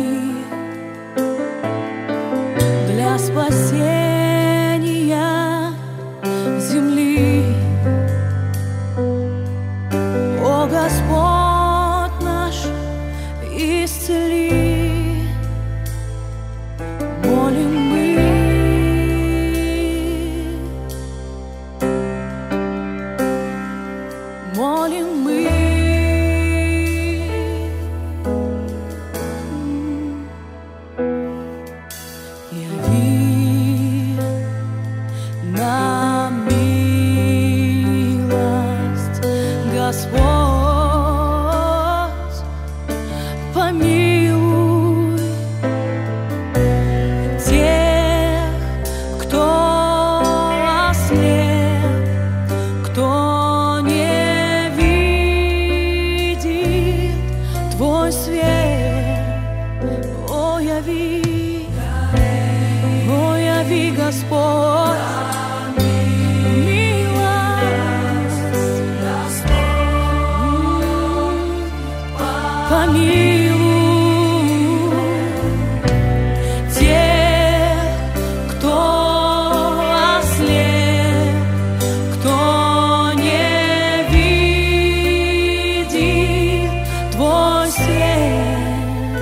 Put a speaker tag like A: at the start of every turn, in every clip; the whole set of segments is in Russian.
A: для спасения земли. О Господь наш, исцели, молим мы. Молим мы. Яви нам милость, Господь, помилуй тех, кто ослеп, кто Твой свет, о, яви, Господь, милость, помилуй тех, кто ослеп, кто не видит Твой свет.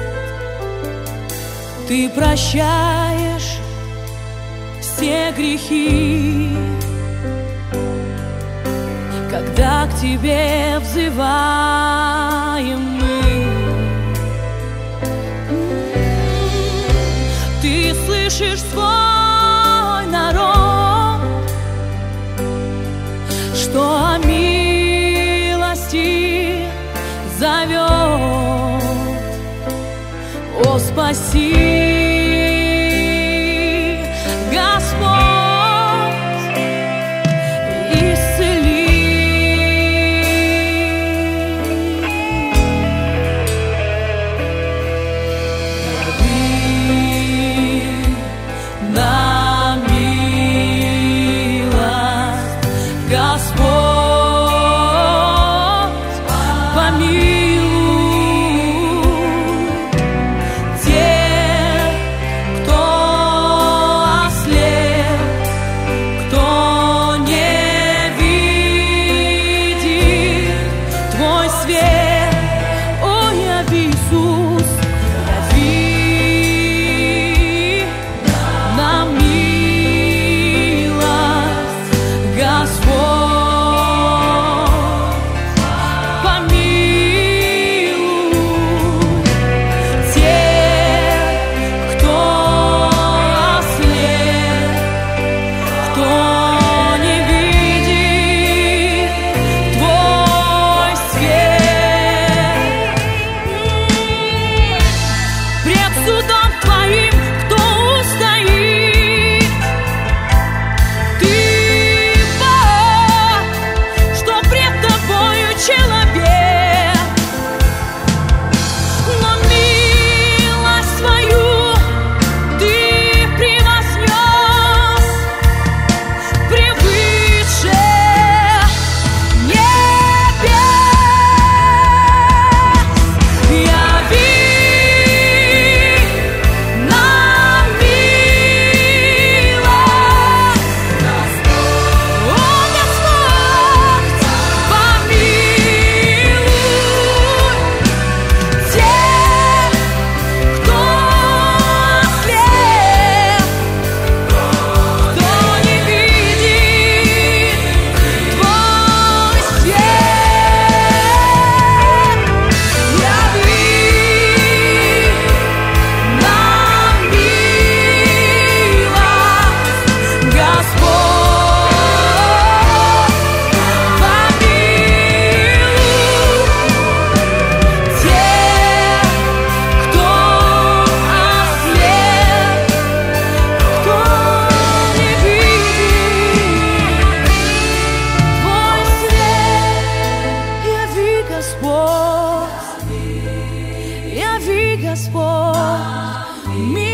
A: Ты прощаешь все грехи, когда к Тебе взываем мы. Ты слышишь свой народ, что о милости зовет. О, спаси, Господь, исцели. Яви нам милость, Господь, помилуй тех, кто ослеп, кто не видит Твой свет. О, яви, Иисус, яви нам милость, Господь, помилуй тех, кто ослеп, кто не видит Твой свет. Пред судом Твоим кто устоит? Ты Бог, что пред Тобою человек, но милость Твою Ты превознес превыше небес. Яви нам милость, о, Господь, помилуй тех, кто ослеп, кто не видит Твой свет. Яви нам милость, Господь, помилуй тех, кто ослеп, кто не видит Твой свет. Яви, Господь, яви, Господь,